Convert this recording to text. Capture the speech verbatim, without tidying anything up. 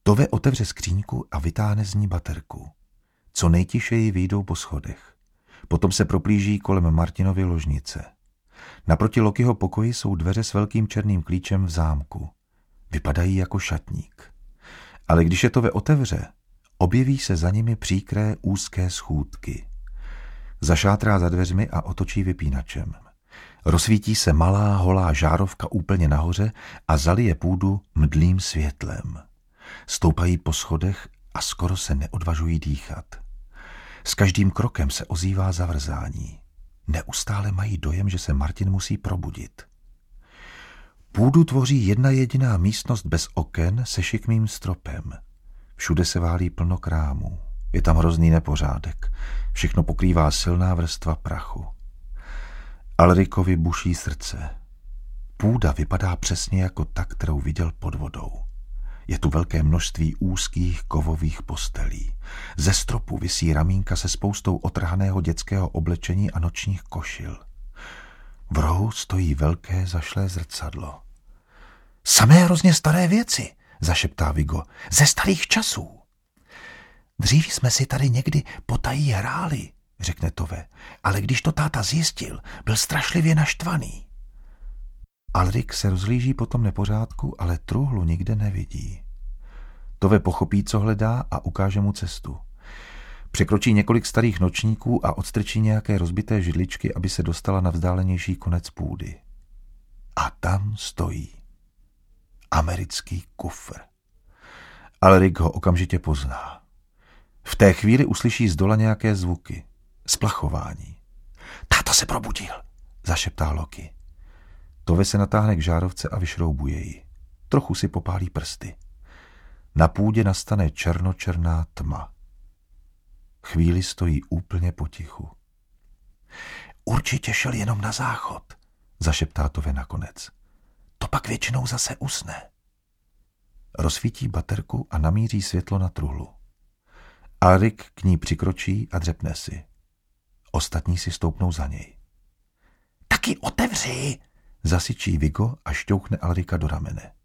Tove otevře skříňku a vytáhne z ní baterku. Co nejtišeji vyjdou po schodech. Potom se proplíží kolem Martinovy ložnice. Naproti Lokiho pokoji jsou dveře s velkým černým klíčem v zámku. Vypadají jako šatník. Ale když je Tove otevře, objeví se za nimi příkré úzké schůdky. Zašátrá za dveřmi a otočí vypínačem. Rozsvítí se malá holá žárovka úplně nahoře a zalije půdu mdlým světlem. Stoupají po schodech a skoro se neodvažují dýchat. S každým krokem se ozývá zavrzání. Neustále mají dojem, že se Martin musí probudit. Půdu tvoří jedna jediná místnost bez oken se šikmým stropem. Všude se válí plno krámů. Je tam hrozný nepořádek. Všechno pokrývá silná vrstva prachu. Alrikovi buší srdce. Půda vypadá přesně jako ta, kterou viděl pod vodou. Je tu velké množství úzkých kovových postelí. Ze stropu visí ramínka se spoustou otrhaného dětského oblečení a nočních košil. V rohu stojí velké zašlé zrcadlo. Samé hrozně staré věci, zašeptá Viggo, ze starých časů. Dřív jsme si tady někdy potají hráli, řekne Tove, ale když to táta zjistil, byl strašlivě naštvaný. Alrik se rozhlíží po tom nepořádku, ale truhlu nikde nevidí. Tove pochopí, co hledá a ukáže mu cestu. Překročí několik starých nočníků a odstrčí nějaké rozbité židličky, aby se dostala na vzdálenější konec půdy. A tam stojí americký kufr. Alrik ho okamžitě pozná. V té chvíli uslyší zdola nějaké zvuky. Splachování. Táta se probudil, zašeptá Loki. Tove se natáhne k žárovce a vyšroubuje ji. Trochu si popálí prsty. Na půdě nastane černočerná tma. Chvíli stojí úplně potichu. Určitě šel jenom na záchod, zašeptá Tove nakonec. To pak většinou zase usne. Rozsvítí baterku a namíří světlo na truhlu. Alrik k ní přikročí a dřepne si. Ostatní si stoupnou za něj. Taky otevři, zasyčí Viggo a šťouchne Alrika do ramene.